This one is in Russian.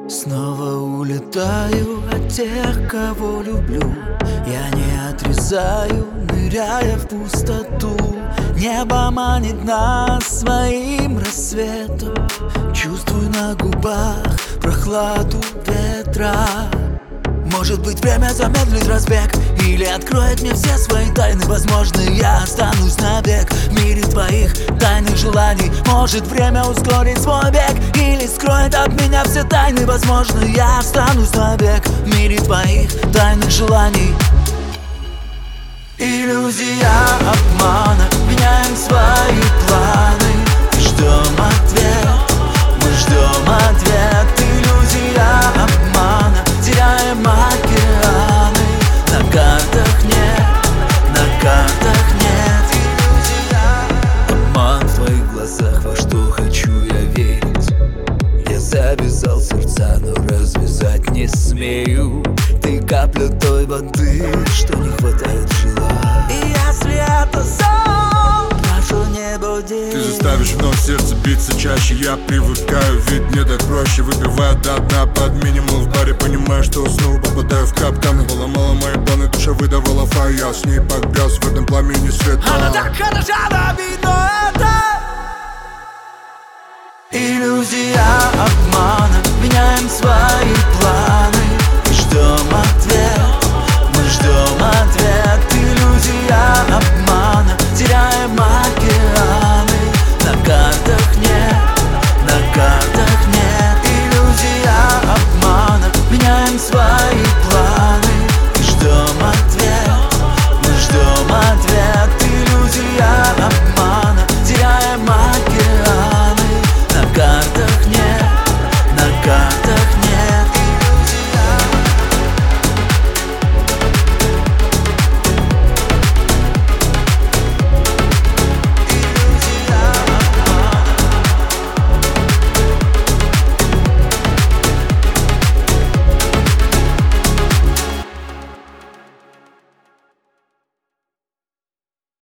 Снова улетаю от тех, кого люблю. Я не отрезаю, ныряя в пустоту. Небо манит нас своим рассветом. Чувствую на губах прохладу ветра. Может быть, время замедлит разбег или откроет мне все свои тайны. Возможно, я останусь навек в мире твоих тайных желаний. Может, время ускорит свой бег или скроет от меня все тайны. Возможно, я останусь навек в мире твоих тайных желаний. Иллюзия обмана, меняем свои планы и ждем ответ, мы ждем ответ. Иллюзия обмана, теряем океаны. На картах нет, на картах нет. Иллюзия. Обман в твоих глазах, во что хочу я верить. Я завязал сердца, но развязать не смею. Ты капля той воды, что не хватает в жилах. И если это сон, прошу, не буди. Ты заставишь вновь сердце биться чаще. Я привыкаю, ведь мне так проще. Выпиваю до дна под минимум в баре. Понимаю, что уснул, попадаю в капканы. Поломала мои планы, душа выдавала фа. Я с ней погряз в этом пламени света. Она так хороша, но видно это. Иллюзия обмана, меняем свои планы и ждем ответ, мы ждем ответ. Иллюзия обмана, теряем океаны. На картах нет, на картах нет. Иллюзия обмана, меняем свои планы и ждем ответ, мы ждем ответ. Иллюзия обмана, теряем океаны. На картах нет, на картах нет.